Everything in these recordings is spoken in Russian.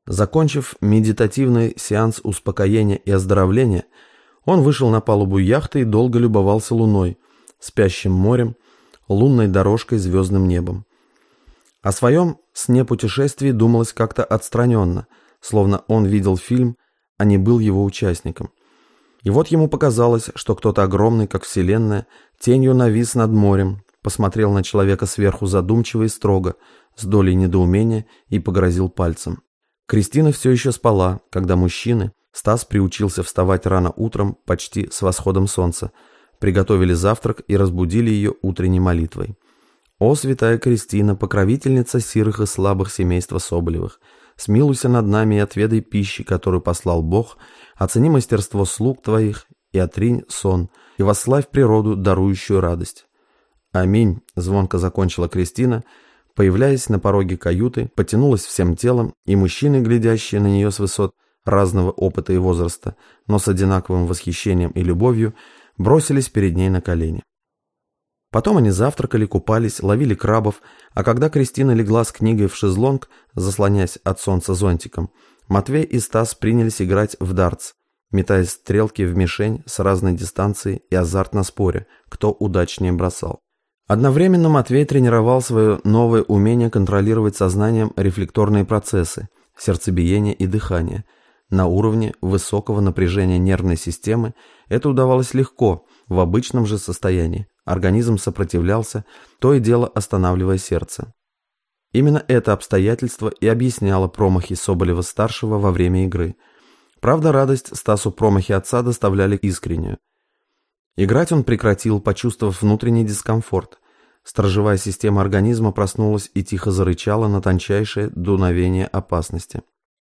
Закончив медитативный сеанс успокоения и оздоровления, он вышел на палубу яхты и долго любовался луной, спящим морем, лунной дорожкой, звездным небом. О своем сне-путешествии думалось как-то отстраненно, словно он видел фильм, а не был его участником. И вот ему показалось, что кто-то огромный, как вселенная, тенью навис над морем, посмотрел на человека сверху задумчиво и строго, с долей недоумения, и погрозил пальцем. Кристина все еще спала, когда мужчины, Стас приучился вставать рано утром, почти с восходом солнца, приготовили завтрак и разбудили ее утренней молитвой. «О, святая Кристина, покровительница сирых и слабых семейства Соболевых, смилуйся над нами и отведай пищи, которую послал Бог, оцени мастерство слуг твоих и отринь сон, и восславь природу, дарующую радость». «Аминь», — звонко закончила Кристина, появляясь на пороге каюты, потянулась всем телом, и мужчины, глядящие на нее с высот разного опыта и возраста, но с одинаковым восхищением и любовью, бросились перед ней на колени. Потом они завтракали, купались, ловили крабов, а когда Кристина легла с книгой в шезлонг, заслоняясь от солнца зонтиком, Матвей и Стас принялись играть в дартс, метая стрелки в мишень с разной дистанции и азартно споря, кто удачнее бросал. Одновременно Матвей тренировал свое новое умение контролировать сознанием рефлекторные процессы, сердцебиение и дыхание. На уровне высокого напряжения нервной системы это удавалось легко, в обычном же состоянии. Организм сопротивлялся, то и дело останавливая сердце. Именно это обстоятельство и объясняло промахи Соболева-старшего во время игры. Правда, радость Стасу промахи отца доставляли искреннюю. Играть он прекратил, почувствовав внутренний дискомфорт. Сторожевая система организма проснулась и тихо зарычала на тончайшее дуновение опасности.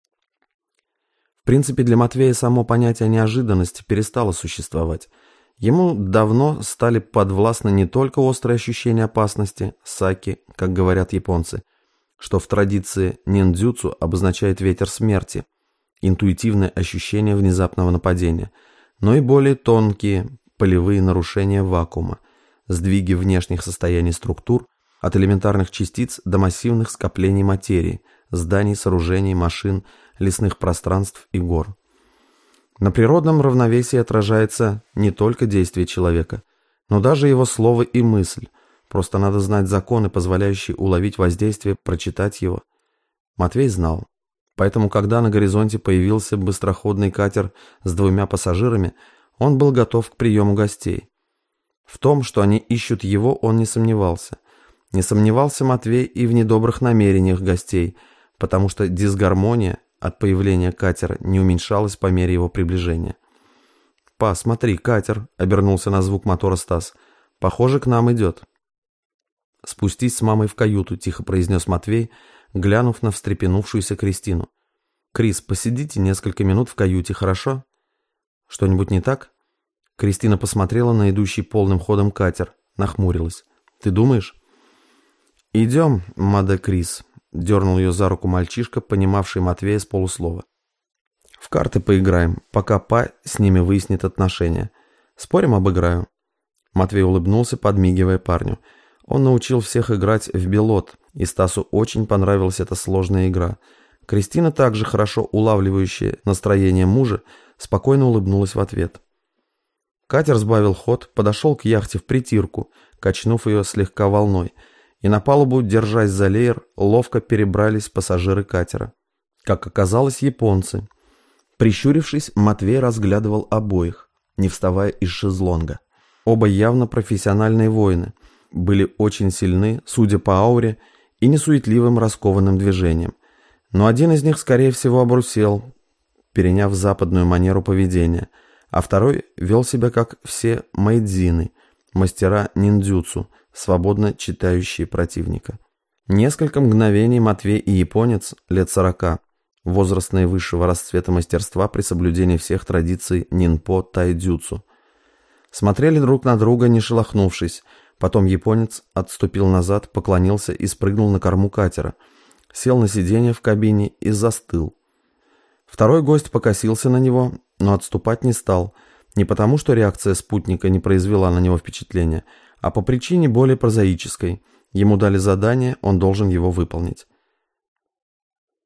В принципе, для Матвея само понятие неожиданности перестало существовать. Ему давно стали подвластны не только острые ощущения опасности, саки, как говорят японцы, что в традиции ниндзюцу обозначает ветер смерти, интуитивное ощущение внезапного нападения, но и более тонкие полевые нарушения вакуума, сдвиги внешних состояний структур от элементарных частиц до массивных скоплений материи, зданий, сооружений, машин, лесных пространств и гор. На природном равновесии отражается не только действие человека, но даже его слово и мысль. Просто надо знать законы, позволяющие уловить воздействие, прочитать его. Матвей знал. Поэтому, когда на горизонте появился быстроходный катер с 2 пассажирами, он был готов к приему гостей. В том, что они ищут его, он не сомневался. Не сомневался Матвей и в недобрых намерениях гостей, потому что дисгармония от появления катера не уменьшалась по мере его приближения. «Па, смотри, катер!» — обернулся на звук мотора Стас. «Похоже, к нам идет». «Спустись с мамой в каюту», — тихо произнес Матвей, глянув на встрепенувшуюся Кристину. «Крис, посидите несколько минут в каюте, хорошо?» «Что-нибудь не так?» Кристина посмотрела на идущий полным ходом катер, нахмурилась. «Ты думаешь?» «Идем, маде Крис», — дернул ее за руку мальчишка, понимавший Матвея с полуслова. «В карты поиграем, пока па с ними выяснит отношения. Спорим, обыграю?» Матвей улыбнулся, подмигивая парню. Он научил всех играть в белот, и Стасу очень понравилась эта сложная игра. Кристина, также хорошо улавливающая настроение мужа, спокойно улыбнулась в ответ. Катер сбавил ход, подошел к яхте в притирку, качнув ее слегка волной, и на палубу, держась за леер, ловко перебрались пассажиры катера. Как оказалось, японцы. Прищурившись, Матвей разглядывал обоих, не вставая из шезлонга. Оба явно профессиональные воины, были очень сильны, судя по ауре, и несуетливым раскованным движением. Но один из них, скорее всего, обрусел, переняв западную манеру поведения, а второй вел себя как все мэйдзины, мастера ниндзюцу, свободно читающие противника. Несколько мгновений Матвей и японец, лет 40, возрастные высшего расцвета мастерства при соблюдении всех традиций нинпо тайдзюцу, смотрели друг на друга, не шелохнувшись. Потом японец отступил назад, поклонился и спрыгнул на корму катера, сел на сиденье в кабине и застыл. Второй гость покосился на него, но отступать не стал, не потому что реакция спутника не произвела на него впечатления, а по причине более прозаической. Ему дали задание, он должен его выполнить.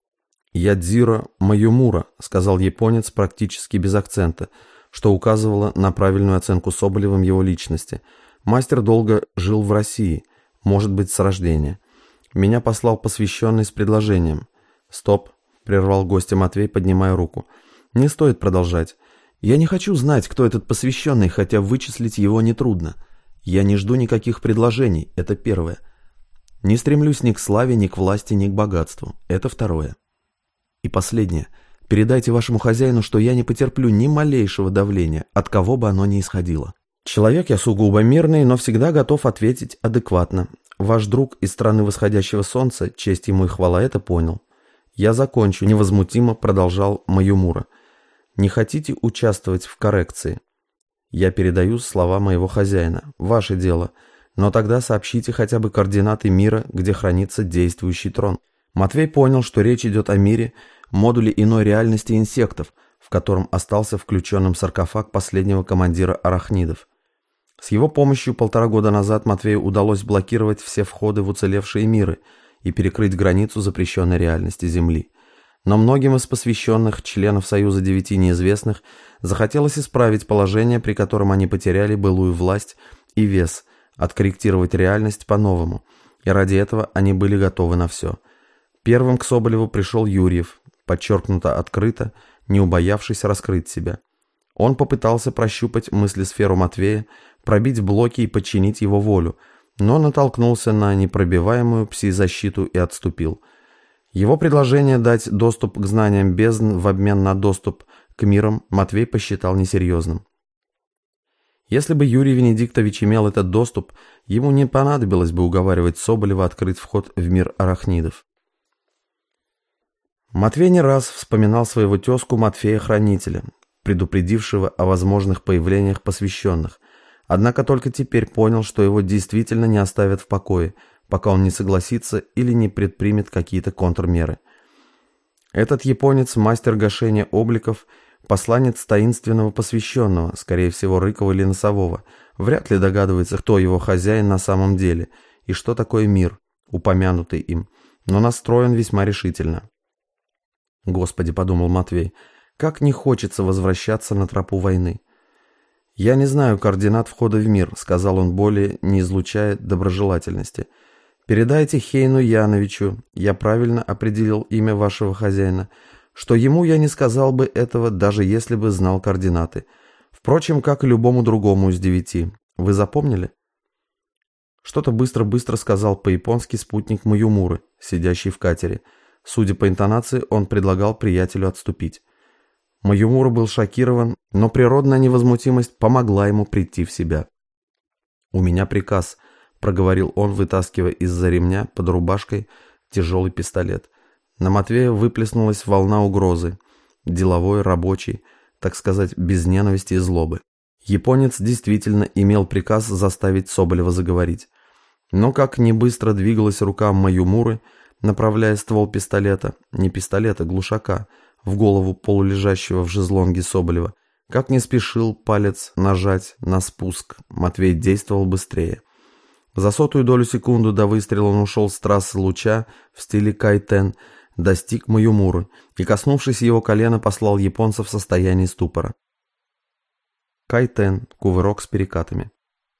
«Ядзиро Маюмура», — сказал японец практически без акцента, что указывало на правильную оценку Соболевым его личности. «Мастер долго жил в России, может быть, с рождения. Меня послал посвященный с предложением». «Стоп», — прервал гостя Матвей, поднимая руку. «Не стоит продолжать. Я не хочу знать, кто этот посвященный, хотя вычислить его нетрудно. Я не жду никаких предложений, это первое. Не стремлюсь ни к славе, ни к власти, ни к богатству, это второе. И последнее. Передайте вашему хозяину, что я не потерплю ни малейшего давления, от кого бы оно ни исходило. Человек я сугубо мирный, но всегда готов ответить адекватно. Ваш друг из страны восходящего солнца, честь ему и хвала, это понял. Я закончу», — невозмутимо продолжал Маюмура. «Не хотите участвовать в коррекции? Я передаю слова моего хозяина. Ваше дело. Но тогда сообщите хотя бы координаты мира, где хранится действующий трон». Матвей понял, что речь идет о мире, модуле иной реальности инсектов, в котором остался включенным саркофаг последнего командира арахнидов. С его помощью 1,5 года назад Матвею удалось блокировать все входы в уцелевшие миры и перекрыть границу запрещенной реальности Земли. Но многим из посвященных, членов Союза 9 неизвестных, захотелось исправить положение, при котором они потеряли былую власть и вес, откорректировать реальность по-новому, и ради этого они были готовы на все. Первым к Соболеву пришел Юрьев, подчеркнуто открыто, не убоявшись раскрыть себя. Он попытался прощупать мыслесферу Матвея, пробить блоки и подчинить его волю, но натолкнулся на непробиваемую пси-защиту и отступил. Его предложение дать доступ к знаниям бездн в обмен на доступ к мирам Матвей посчитал несерьезным. Если бы Юрий Венедиктович имел этот доступ, ему не понадобилось бы уговаривать Соболева открыть вход в мир арахнидов. Матвей не раз вспоминал своего тезку Матфея-хранителя, предупредившего о возможных появлениях посвященных, однако только теперь понял, что его действительно не оставят в покое, пока он не согласится или не предпримет какие-то контрмеры. Этот японец – мастер гашения обликов, посланец таинственного посвященного, скорее всего Рыкова или Носового, вряд ли догадывается, кто его хозяин на самом деле и что такое мир, упомянутый им, но настроен весьма решительно. «Господи», — подумал Матвей, — «как не хочется возвращаться на тропу войны». «Я не знаю координат входа в мир», — сказал он, более не излучая доброжелательности. «Передайте Хейну Яновичу, я правильно определил имя вашего хозяина, что ему я не сказал бы этого, даже если бы знал координаты. Впрочем, как и любому другому из 9. Вы запомнили?» Что-то быстро-быстро сказал по-японски спутник Маюмуры, сидящий в катере. Судя по интонации, он предлагал приятелю отступить. Маюмура был шокирован, но природная невозмутимость помогла ему прийти в себя. «У меня приказ», — проговорил он, вытаскивая из-за ремня под рубашкой тяжелый пистолет. На Матвея выплеснулась волна угрозы, деловой, рабочий, так сказать, без ненависти и злобы. Японец действительно имел приказ заставить Соболева заговорить. Но как не быстро двигалась рука Маюмуры, направляя ствол пистолета, не пистолета, глушака, в голову полулежащего в шезлонге Соболева, как не спешил палец нажать на спуск, Матвей действовал быстрее. За 100-ую долю секунды до выстрела он ушел с трассы луча в стиле кайтен, достиг Маюмуры и, коснувшись его колена, послал японца в состояние ступора. Кайтен – кувырок с перекатами.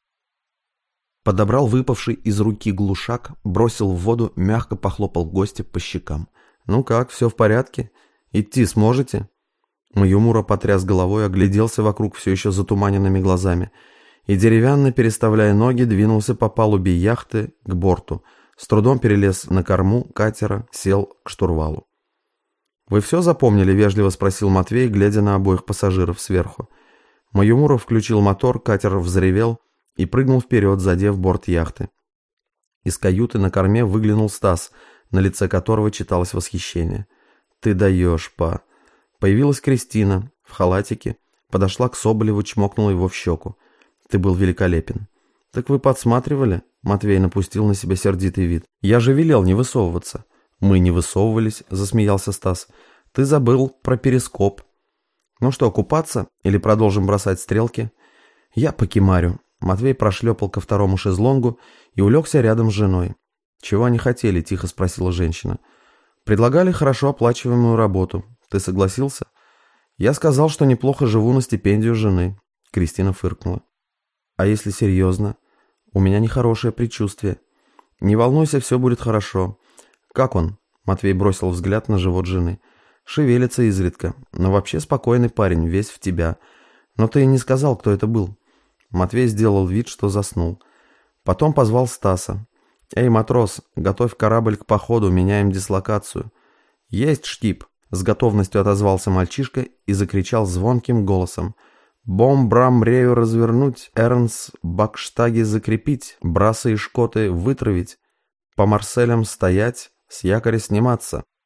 Подобрал выпавший из руки глушак, бросил в воду, мягко похлопал гостя по щекам. «Ну как, все в порядке? Идти сможете?» Маюмура потряс головой, огляделся вокруг все еще затуманенными глазами и, деревянно переставляя ноги, двинулся по палубе яхты к борту, с трудом перелез на корму катера, сел к штурвалу. «Вы все запомнили?» — вежливо спросил Матвей, глядя на обоих пассажиров сверху. Маюмура включил мотор, катер взревел и прыгнул вперед, задев борт яхты. Из каюты на корме выглянул Стас, на лице которого читалось восхищение. «Ты даешь, па!» Появилась Кристина в халатике, подошла к Соболеву, чмокнула его в щеку. «Ты был великолепен». «Так вы подсматривали?» Матвей напустил на себя сердитый вид. «Я же велел не высовываться». «Мы не высовывались», — засмеялся Стас. «Ты забыл про перископ». «Ну что, купаться? Или продолжим бросать стрелки?» «Я покемарю». Матвей прошлепал ко второму шезлонгу и улегся рядом с женой. «Чего они хотели?» — тихо спросила женщина. Предлагали хорошо оплачиваемую работу. Ты согласился? Я сказал, что неплохо живу на стипендию жены. Кристина фыркнула. А если серьезно? У меня нехорошее предчувствие. Не волнуйся, все будет хорошо. Как он? Матвей бросил взгляд на живот жены. Шевелится изредка, но вообще спокойный парень, весь в тебя. Но ты и не сказал, кто это был. Матвей сделал вид, что заснул. Потом позвал Стаса. «Эй, матрос, готовь корабль к походу, меняем дислокацию». «Есть, штип!» — с готовностью отозвался мальчишка и закричал звонким голосом. «Бом-брам рею развернуть, эрнс бакштаги закрепить, брасы и шкоты вытравить, по марселям стоять, с якоря сниматься».